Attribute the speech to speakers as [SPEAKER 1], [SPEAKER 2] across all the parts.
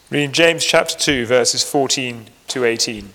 [SPEAKER 1] Reading James chapter 2, verses 14 to 18.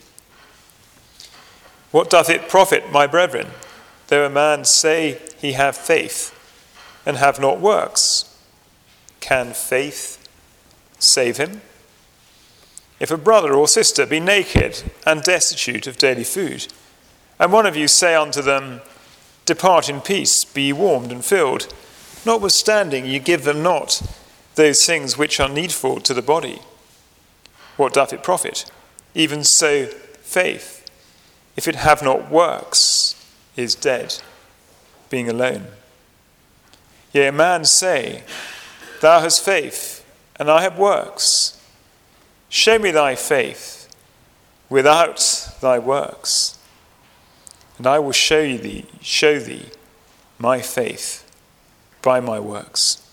[SPEAKER 1] What doth it profit, my brethren, though a man say he have faith, and have not works? Can faith save him? If a brother or sister be naked and destitute of daily food, and one of you say unto them, Depart in peace, be ye warmed and filled, notwithstanding ye give them not those things which are needful to the body, what doth it profit? Even so faith, if it have not works, is dead, being alone. Yea, a man say, Thou hast faith, and I have works. Show me thy faith without thy works, and I will show thee my faith by my works.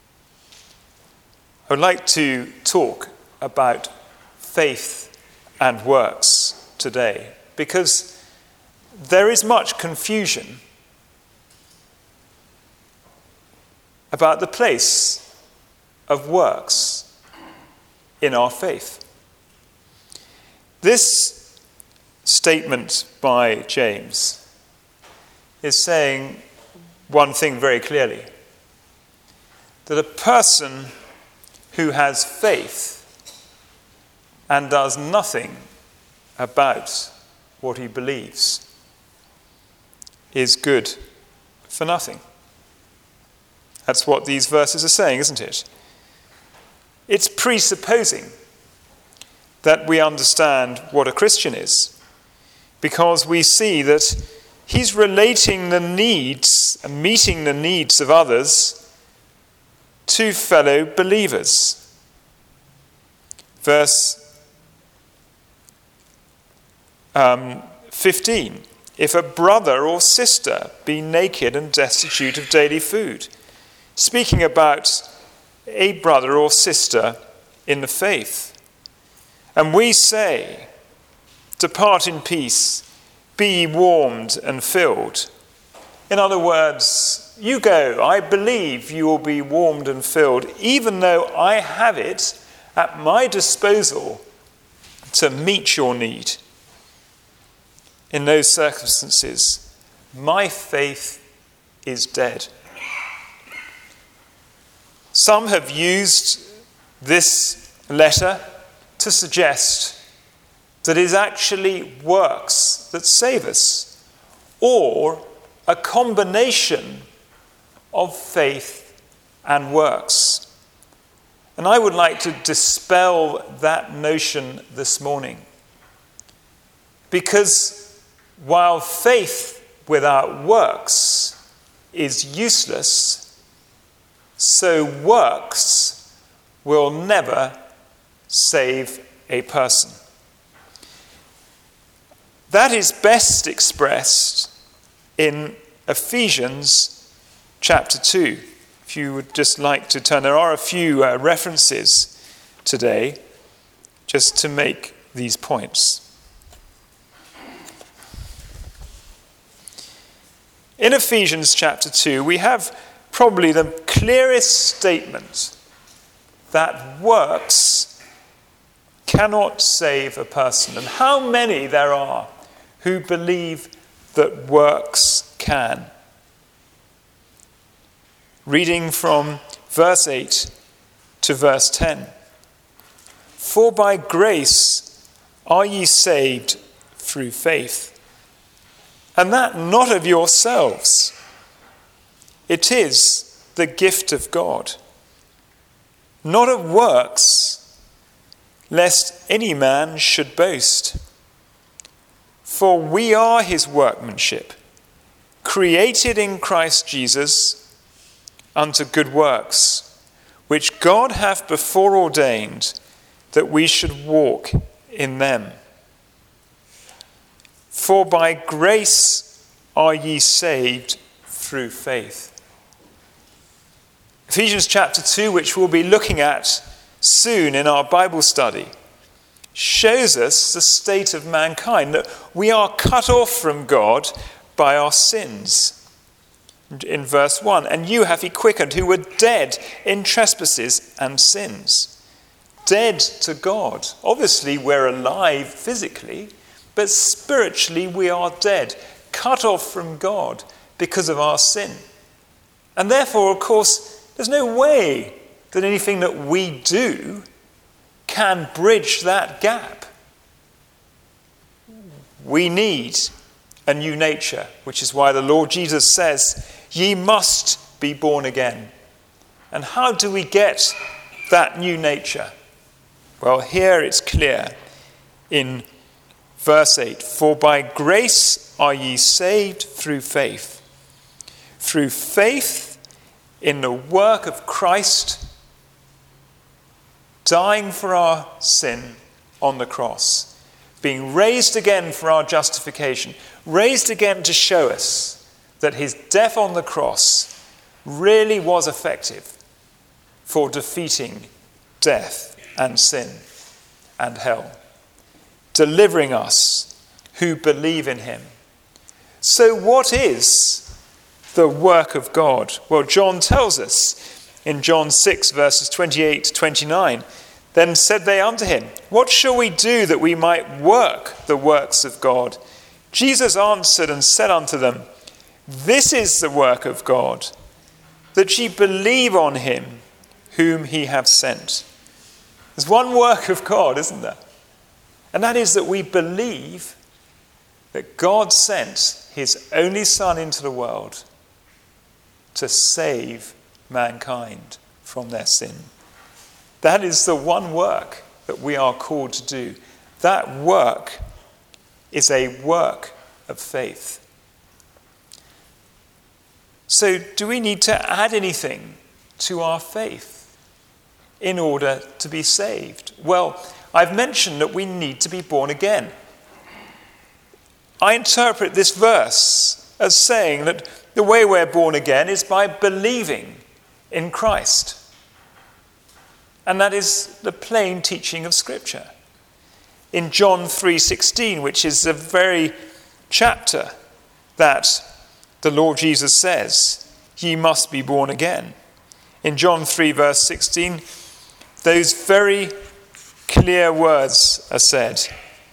[SPEAKER 1] I would like to talk about faith and works today, because there is much confusion about the place of works in our faith. This statement by James is saying one thing very clearly, that a person who has faith and does nothing about what he believes is good for nothing. That's what these verses are saying, isn't it? It's presupposing that we understand what a Christian is, because we see that he's relating the needs and meeting the needs of others to fellow believers. Verse 15, if a brother or sister be naked and destitute of daily food. Speaking about a brother or sister in the faith. And we say, Depart in peace, be ye warmed and filled. In other words, you go, I believe you will be warmed and filled, even though I have it at my disposal to meet your need. In those circumstances, my faith is dead. Some have used this letter to suggest that it is actually works that save us, or a combination of faith and works. And I would like to dispel that notion this morning, because while faith without works is useless, so works will never save a person. That is best expressed in Ephesians chapter 2. If you would just like to turn, there are a few references today just to make these points. In Ephesians chapter 2, we have probably the clearest statement that works cannot save a person. And how many there are who believe that works can. Reading from verse 8 to verse 10. For by grace are ye saved through faith, and that not of yourselves. It is the gift of God, not of works, lest any man should boast. For we are his workmanship, created in Christ Jesus unto good works, which God hath before ordained that we should walk in them. For by grace are ye saved through faith. Ephesians chapter 2, which we'll be looking at soon in our Bible study, shows us the state of mankind, that we are cut off from God by our sins. In verse 1, and you hath he quickened who were dead in trespasses and sins, dead to God. Obviously, we're alive physically, but spiritually we are dead, cut off from God because of our sin. And therefore, of course, there's no way that anything that we do can bridge that gap. We need a new nature, which is why the Lord Jesus says, "Ye must be born again." And how do we get that new nature? Well, here it's clear in verse 8, "For by grace are ye saved through faith." Through faith in the work of Christ dying for our sin on the cross, being raised again for our justification, raised again to show us that his death on the cross really was effective for defeating death and sin and hell, delivering us who believe in him. So what is the work of God? Well, John tells us in John 6, verses 28 to 29, "Then said they unto him, What shall we do that we might work the works of God? Jesus answered and said unto them, This is the work of God, that ye believe on him whom he hath sent." There's one work of God, isn't there? And that is that we believe that God sent his only Son into the world to save mankind from their sin. That is the one work that we are called to do. That work is a work of faith. So, do we need to add anything to our faith in order to be saved? Well, I've mentioned that we need to be born again. I interpret this verse as saying that the way we're born again is by believing in Christ. And that is the plain teaching of Scripture. In John 3:16, which is the very chapter that the Lord Jesus says, "Ye must be born again." In John 3, verse 16, those very clear words are said.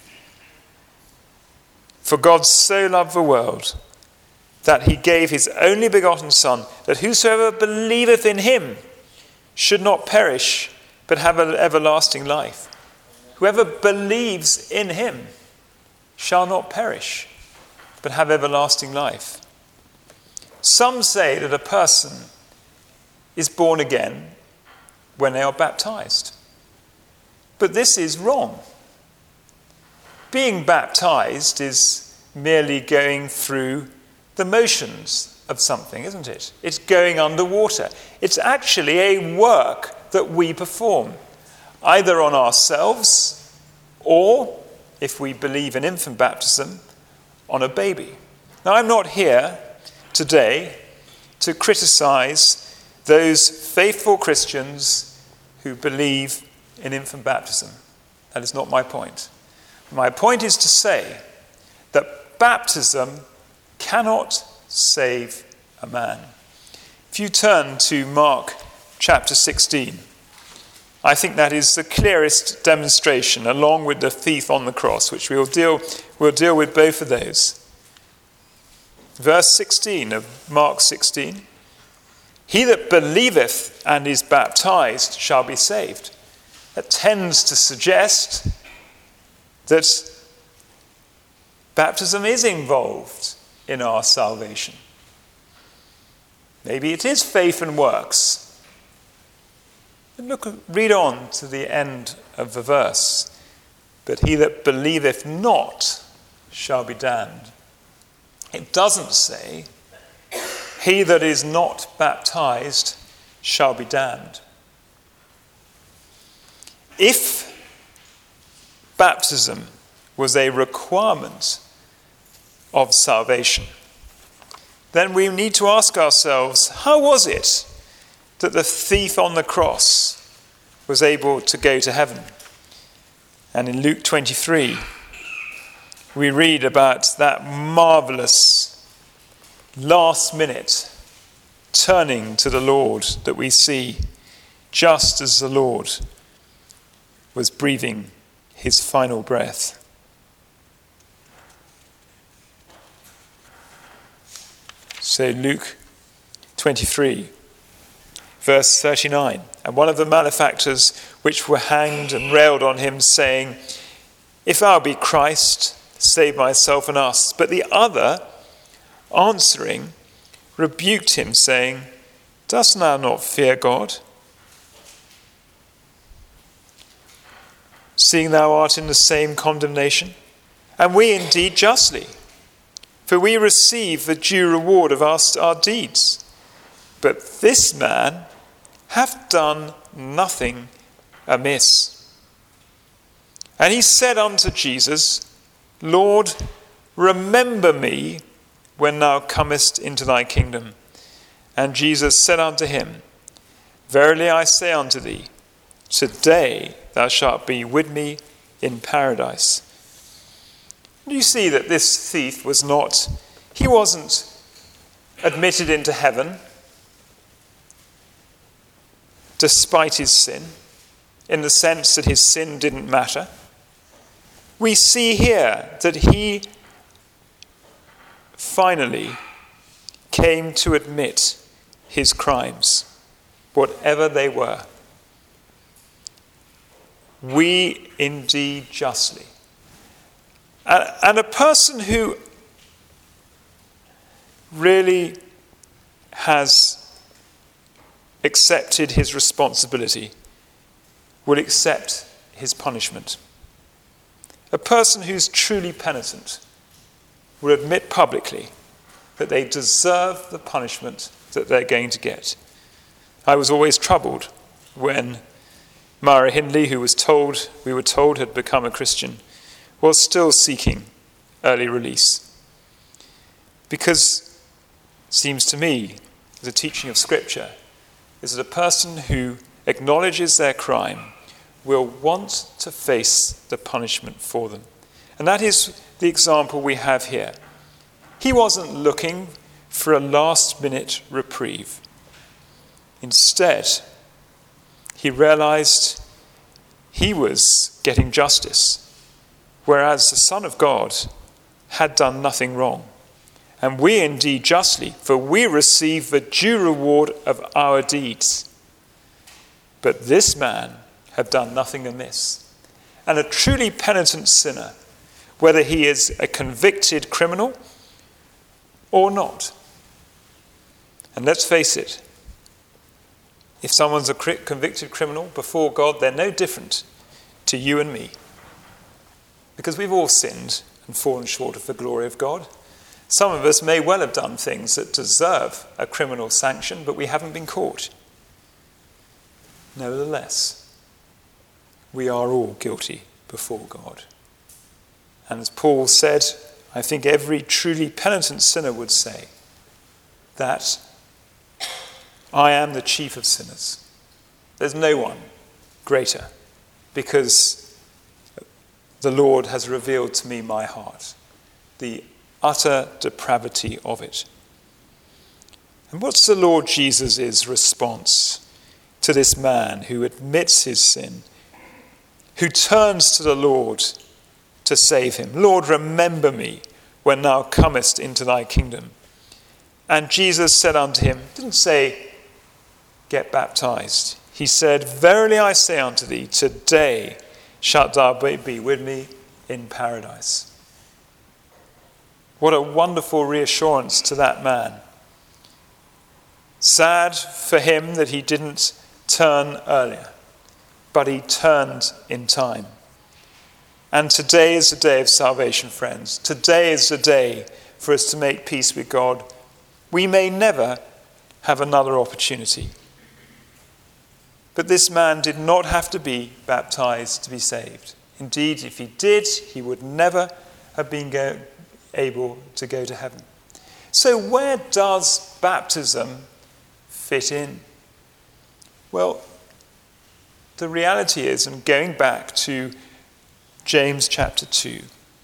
[SPEAKER 1] "For God so loved the world, that he gave his only begotten Son, that whosoever believeth in him should not perish, but have an everlasting life." Whoever believes in him shall not perish, but have everlasting life. Some say that a person is born again when they are baptized. But this is wrong. Being baptized is merely going through the motions of something, isn't it? It's going underwater. It's actually a work that we perform, either on ourselves or, if we believe in infant baptism, on a baby. Now, I'm not here today to criticize those faithful Christians who believe in infant baptism. That is not my point. My point is to say that baptism cannot save a man. If you turn to Mark chapter 16, I think that is the clearest demonstration, along with the thief on the cross, which we'll deal with both of those. Verse 16 of Mark 16, "He that believeth and is baptized shall be saved." That tends to suggest that baptism is involved in our salvation. Maybe it is faith and works. Read on to the end of the verse. "But he that believeth not shall be damned." It doesn't say, "He that is not baptized shall be damned." If baptism was a requirement of salvation, then we need to ask ourselves, how was it that the thief on the cross was able to go to heaven? And in Luke 23, we read about that marvelous last-minute turning to the Lord that we see just as the Lord was breathing his final breath. So Luke 23, verse 39. And one of the malefactors which were hanged and railed on him, saying, If thou be Christ, save myself and us. But the other, answering, rebuked him, saying, Dost thou not fear God, seeing thou art in the same condemnation? And we indeed justly, for we receive the due reward of our deeds. But this man hath done nothing amiss. And he said unto Jesus, Lord, remember me when thou comest into thy kingdom. And Jesus said unto him, Verily I say unto thee, today thou shalt be with me in paradise. You see that this thief he wasn't admitted into heaven despite his sin, in the sense that his sin didn't matter. We see here that he finally came to admit his crimes, whatever they were. We indeed justly. And a person who really has accepted his responsibility will accept his punishment. A person who's truly penitent will admit publicly that they deserve the punishment that they're going to get. I was always troubled when Myra Hindley, who we were told had become a Christian, was still seeking early release. Because it seems to me, the teaching of Scripture is that a person who acknowledges their crime will want to face the punishment for them. And that is the example we have here. He wasn't looking for a last-minute reprieve. Instead, he realized he was getting justice, whereas the Son of God had done nothing wrong. And we indeed justly, for we receive the due reward of our deeds. But this man had done nothing amiss. And a truly penitent sinner, whether he is a convicted criminal or not. And let's face it, if someone's a convicted criminal before God, they're no different to you and me. Because we've all sinned and fallen short of the glory of God. Some of us may well have done things that deserve a criminal sanction, but we haven't been caught. Nevertheless, we are all guilty before God. And as Paul said, I think every truly penitent sinner would say that I am the chief of sinners. There's no one greater, because the Lord has revealed to me my heart, the utter depravity of it. And what's the Lord Jesus' response to this man who admits his sin, who turns to the Lord to save him? Lord, remember me when thou comest into thy kingdom. And Jesus said unto him, didn't say, get baptized. He said, Verily I say unto thee, today shalt thou be with me in paradise. What a wonderful reassurance to that man. Sad for him that he didn't turn earlier, but he turned in time. And today is the day of salvation, friends. Today is the day for us to make peace with God. We may never have another opportunity. But this man did not have to be baptized to be saved. Indeed, if he did, he would never have been able to go to heaven. So where does baptism fit in? Well, the reality is, and going back to James chapter 2,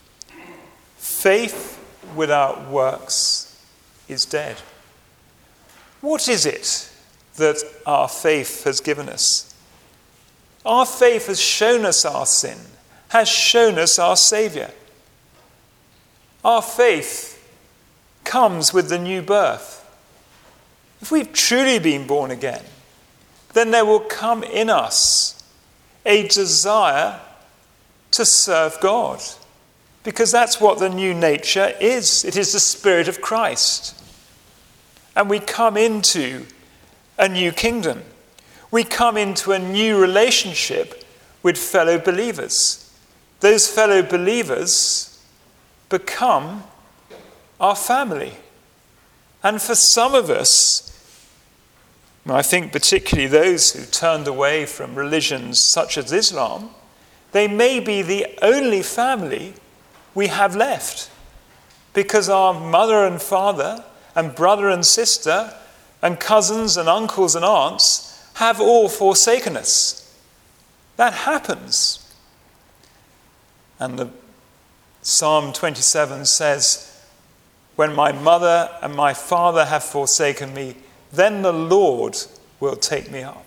[SPEAKER 1] faith without works is dead. What is it that our faith has given us? Our faith has shown us our sin, has shown us our Saviour. Our faith comes with the new birth. If we've truly been born again, then there will come in us a desire to serve God, because that's what the new nature is. It is the Spirit of Christ. And we come into a new kingdom. We come into a new relationship with fellow believers. Those fellow believers become our family. And for some of us, I think particularly those who turned away from religions such as Islam, they may be the only family we have left, because our mother and father and brother and sister and cousins and uncles and aunts have all forsaken us. That happens. And the Psalm 27 says, "When my mother and my father have forsaken me, then the Lord will take me up."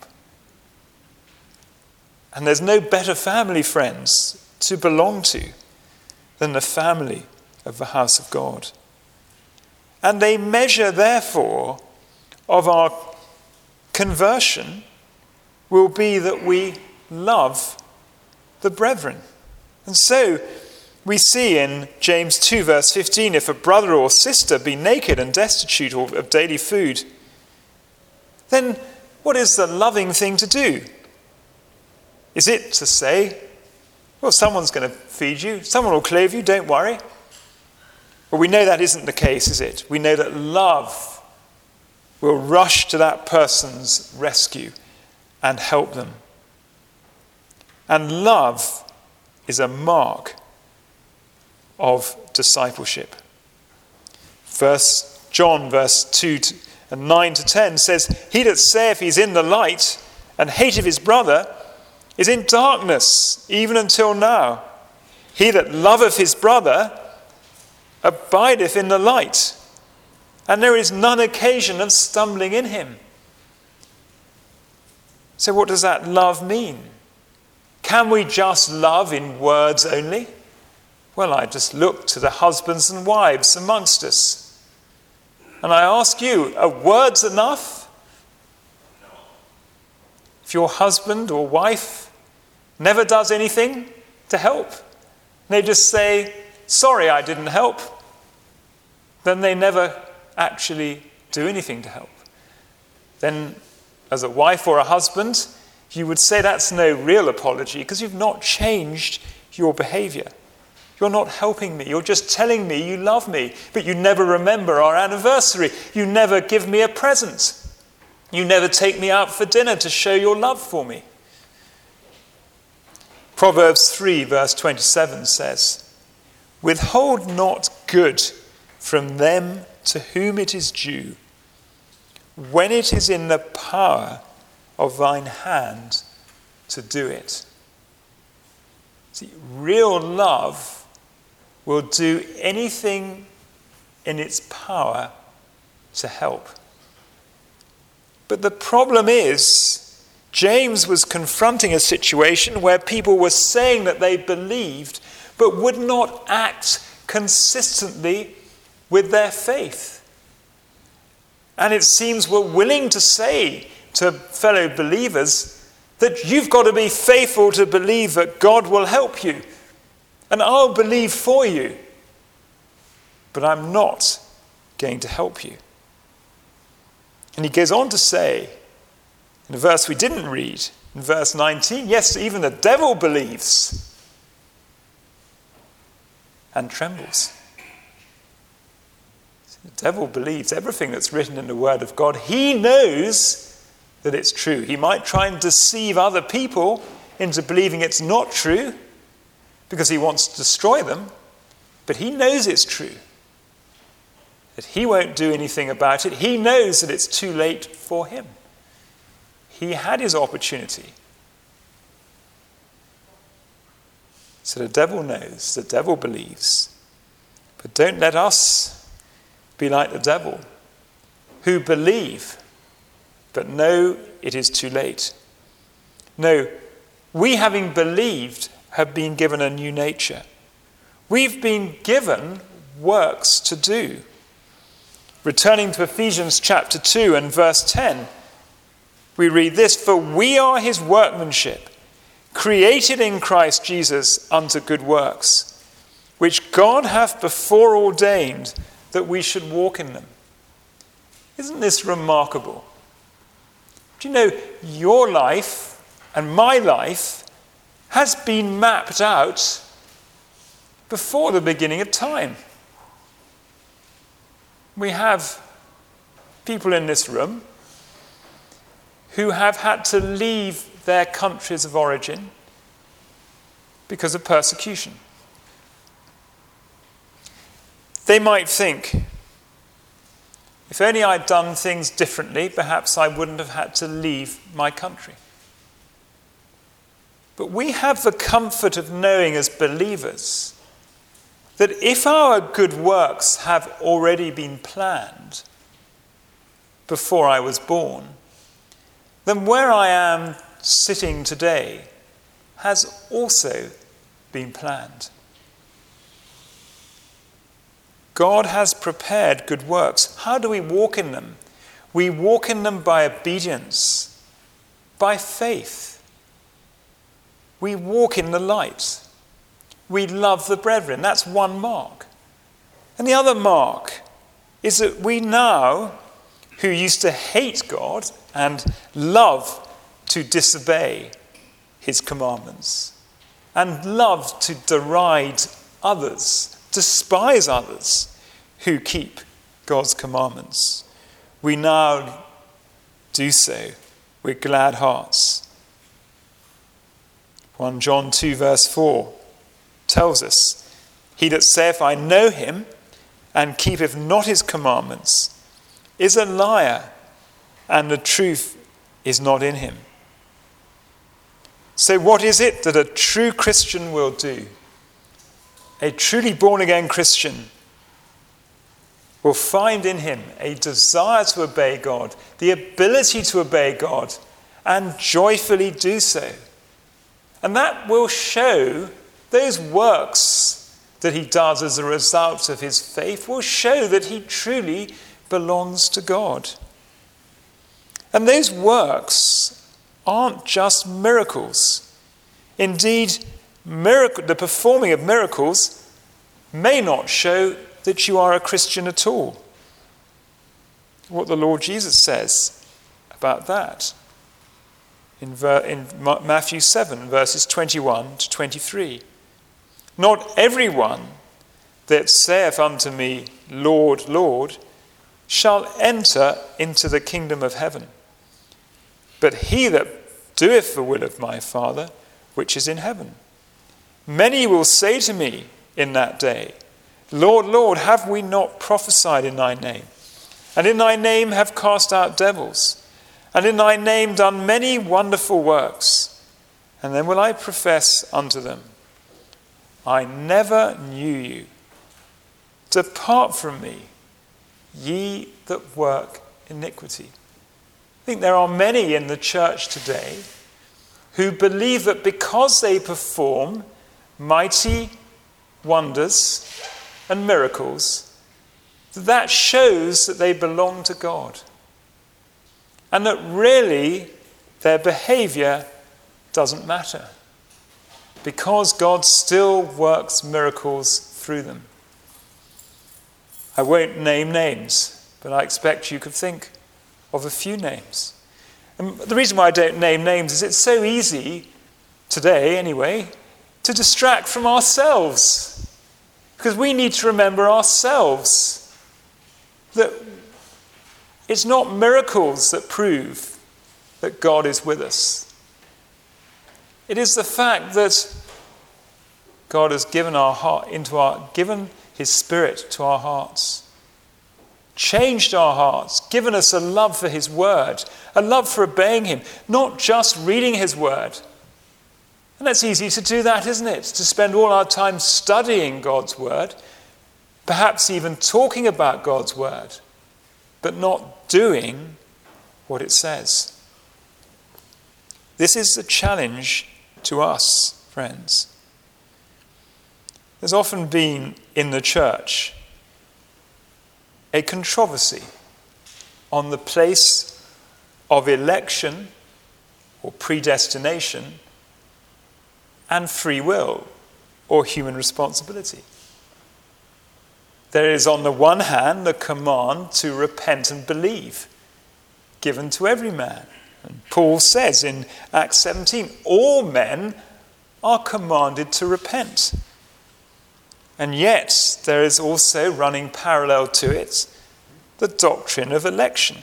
[SPEAKER 1] And there's no better family, friends, to belong to than the family of the house of God. And a measure, therefore, of our conversion will be that we love the brethren. And so we see in James 2 verse 15, if a brother or sister be naked and destitute of daily food, then what is the loving thing to do? Is it to say, well, someone's going to feed you, someone will clothe you, don't worry? Well, we know that isn't the case, is it? We know that love will rush to that person's rescue and help them. And love is a mark of discipleship. John verse 2 and 9 to 10 says, "He that saith he's in the light and hateth his brother is in darkness, even until now. He that loveth his brother abideth in the light, and there is none occasion of stumbling in him." So what does that love mean? Can we just love in words only? Well, I just look to the husbands and wives amongst us. And I ask you, are words enough? If your husband or wife never does anything to help, they just say, "Sorry, I didn't help," then they never actually do anything to help. Then, as a wife or a husband, you would say that's no real apology, because you've not changed your behavior. You're not helping me. You're just telling me you love me, but you never remember our anniversary. You never give me a present. You never take me out for dinner to show your love for me. Proverbs 3 verse 27 says, "Withhold not good from them to whom it is due, when it is in the power of thine hand to do it." See, real love will do anything in its power to help. But the problem is, James was confronting a situation where people were saying that they believed, but would not act consistently with their faith. And it seems we're willing to say to fellow believers that you've got to be faithful to believe that God will help you. And I'll believe for you, but I'm not going to help you. And he goes on to say, in a verse we didn't read, in verse 19, yes, even the devil believes and trembles. The devil believes everything that's written in the Word of God. He knows that it's true. He might try and deceive other people into believing it's not true, because he wants to destroy them, but he knows it's true, that he won't do anything about it. He knows that it's too late for him. He had his opportunity. So the devil knows, the devil believes. But don't let us be like the devil, who believe, but know it is too late. No, we, having believed, have been given a new nature. We've been given works to do. Returning to Ephesians chapter 2 and verse 10, we read this, "For we are his workmanship, created in Christ Jesus unto good works, which God hath before ordained that we should walk in them." Isn't this remarkable? Do you know, your life and my life has been mapped out before the beginning of time. We have people in this room who have had to leave their countries of origin because of persecution. They might think, if only I'd done things differently, perhaps I wouldn't have had to leave my country. But we have the comfort of knowing as believers that if our good works have already been planned before I was born, then where I am sitting today has also been planned. God has prepared good works. How do we walk in them? We walk in them by obedience, by faith. We walk in the light. We love the brethren. That's one mark. And the other mark is that we now, who used to hate God and love to disobey his commandments, and love to deride others, despise others who keep God's commandments, we now do so with glad hearts. 1 John 2 verse 4 tells us, "He that saith, I know him, and keepeth not his commandments, is a liar, and the truth is not in him." So what is it that a true Christian will do? A truly born-again Christian will find in him a desire to obey God, the ability to obey God, and joyfully do so. And that will show, those works that he does as a result of his faith will show that he truly belongs to God. And those works aren't just miracles. Indeed, the performing of miracles may not show that you are a Christian at all. What the Lord Jesus says about that in Matthew 7, verses 21 to 23. "Not everyone that saith unto me, Lord, Lord, shall enter into the kingdom of heaven, but he that doeth the will of my Father which is in heaven. Many will say to me in that day, Lord, Lord, have we not prophesied in thy name? And in thy name have cast out devils? And in thy name done many wonderful works? And then will I profess unto them, I never knew you. Depart from me, ye that work iniquity." I think there are many in the church today who believe that because they perform mighty wonders and miracles, that shows that they belong to God. And that really their behavior doesn't matter, because God still works miracles through them. I won't name names, but I expect you could think of a few names. And the reason why I don't name names is it's so easy, today anyway, to distract from ourselves. Because we need to remember ourselves that it's not miracles that prove that God is with us. It is the fact that God has given given his Spirit to our hearts, changed our hearts, given us a love for his word, a love for obeying him, not just reading his word. And that's easy to do that, isn't it? To spend all our time studying God's word, perhaps even talking about God's word, but not doing what it says. This is a challenge to us, friends. There's often been in the church a controversy on the place of election or predestination and free will or human responsibility. There is on the one hand the command to repent and believe, given to every man. And Paul says in Acts 17, all men are commanded to repent. And yet there is also running parallel to it the doctrine of election.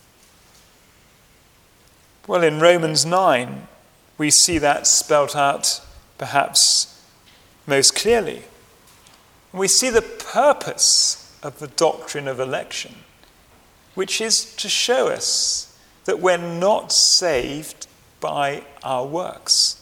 [SPEAKER 1] Well, in Romans 9, we see that spelt out perhaps most clearly. We see the purpose of the doctrine of election, which is to show us that we're not saved by our works.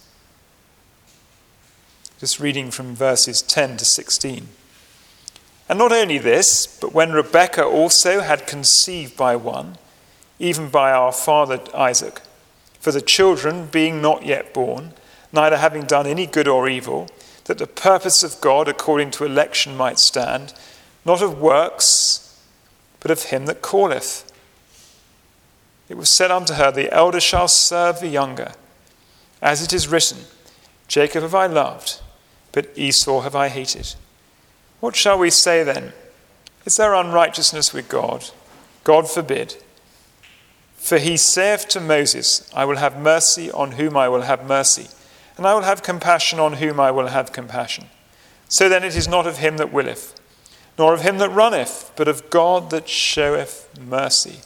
[SPEAKER 1] Just reading from verses 10 to 16. And not only this, but when Rebekah also had conceived by one, even by our father Isaac, for the children being not yet born, neither having done any good or evil, that the purpose of God according to election might stand, not of works, but of him that calleth. It was said unto her, the elder shall serve the younger. As it is written, Jacob have I loved, but Esau have I hated. What shall we say then? Is there unrighteousness with God? God forbid. For he saith to Moses, I will have mercy on whom I will have mercy, and I will have compassion on whom I will have compassion. So then it is not of him that willeth, nor of him that runneth, but of God that showeth mercy.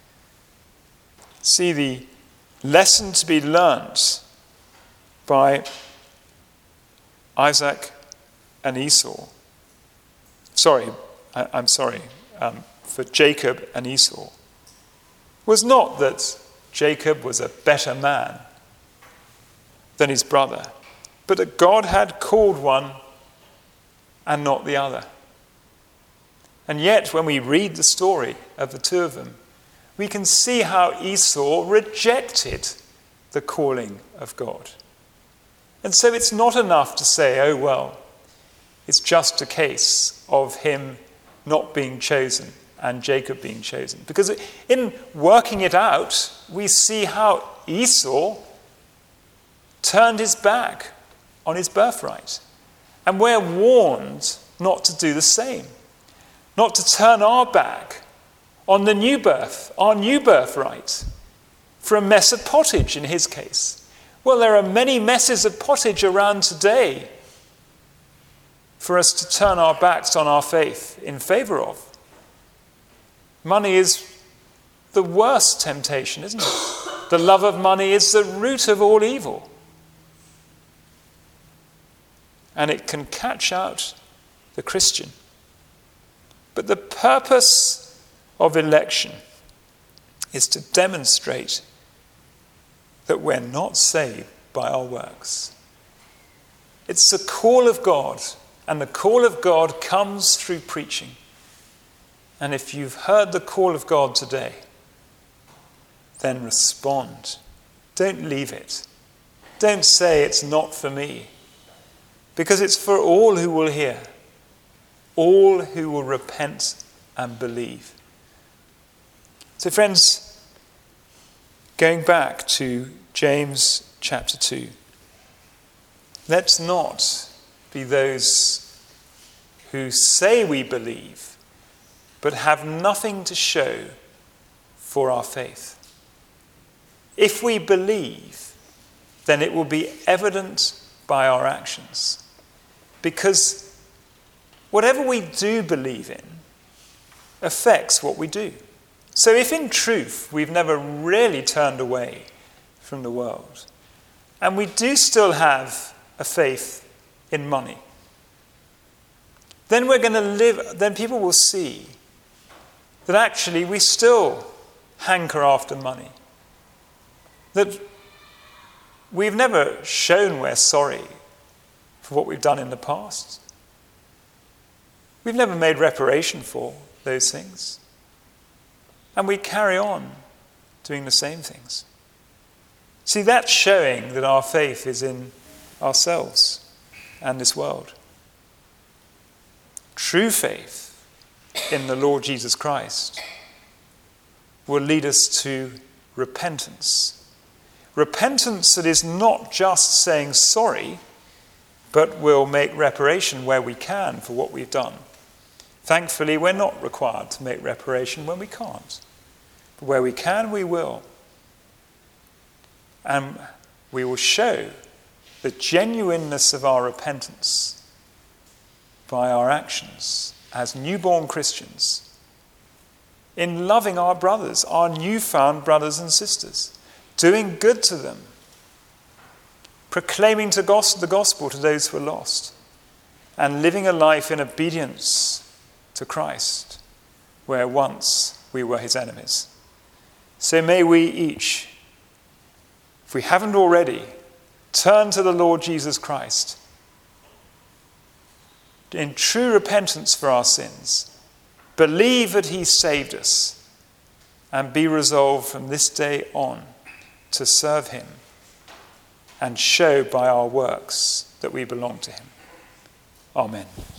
[SPEAKER 1] See the lesson to be learnt by Isaac and Esau. For Jacob and Esau was not that Jacob was a better man than his brother, but that God had called one and not the other. And yet, when we read the story of the two of them, we can see how Esau rejected the calling of God. And so it's not enough to say, oh, well, it's just a case of him not being chosen and Jacob being chosen. Because in working it out, we see how Esau turned his back on his birthright. And we're warned not to do the same, not to turn our back on the new birth, our new birthright, for a mess of pottage in his case. Well, there are many messes of pottage around today for us to turn our backs on our faith in favor of. Money is the worst temptation, isn't it? The love of money is the root of all evil. And it can catch out the Christian. But the purpose of election is to demonstrate that we're not saved by our works. It's the call of God, and the call of God comes through preaching. And if you've heard the call of God today, then respond. Don't leave it. Don't say it's not for me, because it's for all who will hear, all who will repent and believe. So friends, going back to James chapter 2, let's not be those who say we believe, but have nothing to show for our faith. If we believe, then it will be evident by our actions. Because whatever we do believe in affects what we do. So if in truth we've never really turned away from the world, and we do still have a faith in money, then then people will see that actually we still hanker after money. That we've never shown we're sorry for what we've done in the past. We've never made reparation for those things. And we carry on doing the same things. See, that's showing that our faith is in ourselves and this world. True faith in the Lord Jesus Christ will lead us to repentance. Repentance that is not just saying sorry, but will make reparation where we can for what we've done. Thankfully, we're not required to make reparation when we can't. But where we can, we will. And we will show the genuineness of our repentance by our actions as newborn Christians in loving our brothers, our newfound brothers and sisters, doing good to them, proclaiming the gospel to those who are lost, and living a life in obedience to Christ, where once we were his enemies. So may we each, if we haven't already, turn to the Lord Jesus Christ in true repentance for our sins, believe that he saved us, and be resolved from this day on to serve him and show by our works that we belong to him. Amen.